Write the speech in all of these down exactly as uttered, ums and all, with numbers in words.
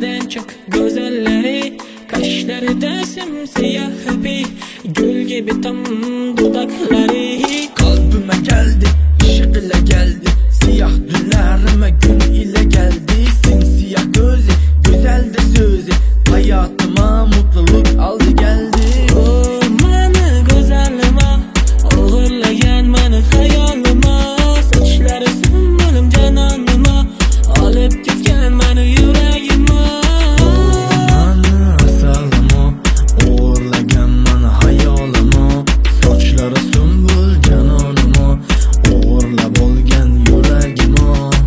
Güzellerden çok güzelleri, kaşları simsiyah bir gül gibi tam dudakları. Kalbime geldi, ışık ile geldi, siyah dünlerime gün ile geldi. Simsiyah gözü, güzel de sözü, hayatıma mutluluk aldı geldi. O beni güzelime, uğurlayan beni hayalıma. Saçları sümbülüm cananıma, alıp gitken beni yüreğime. Beni asalıma, uğurlayan beni hayalıma. Saçları sümbül cananıma, uğurlab olgan yüreğime.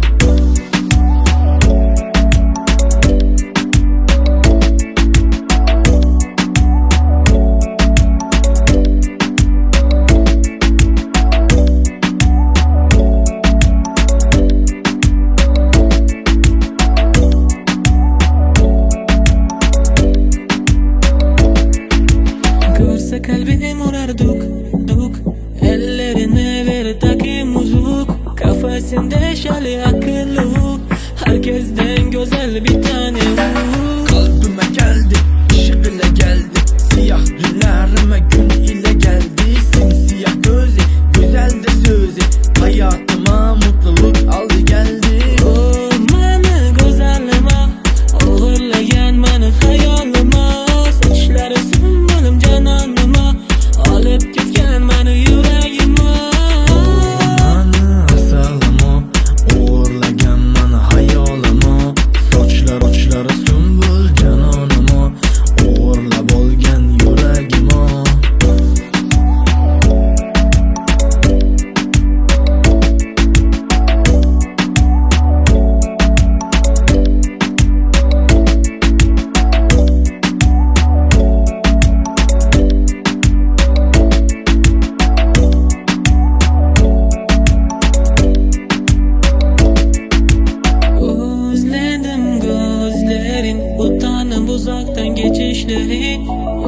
Görse kalbim uğrar duk duk, ellerine ver takayım muzuk. Kafasında şali akıllı, herkesten güzel bir tane o. Kalbime geldi, ışık ile geldi, siyah dünlerime gün ile geldi. Simsiyah gözü, güzel de sözü, hayatıma mutluluk aldı geldi. O beni güzelime, uğurlayan beni hayalıma. Saçları sümbülüm cananıma, alıp gitken beni yüreğime. Beni asalıma, uğurlagan beni hayalıma. Saçlar uçları sümbül cananıma, uğurlab olgan yüreğime. Özledim gözlerin, utanım uzaktan geçişlerin.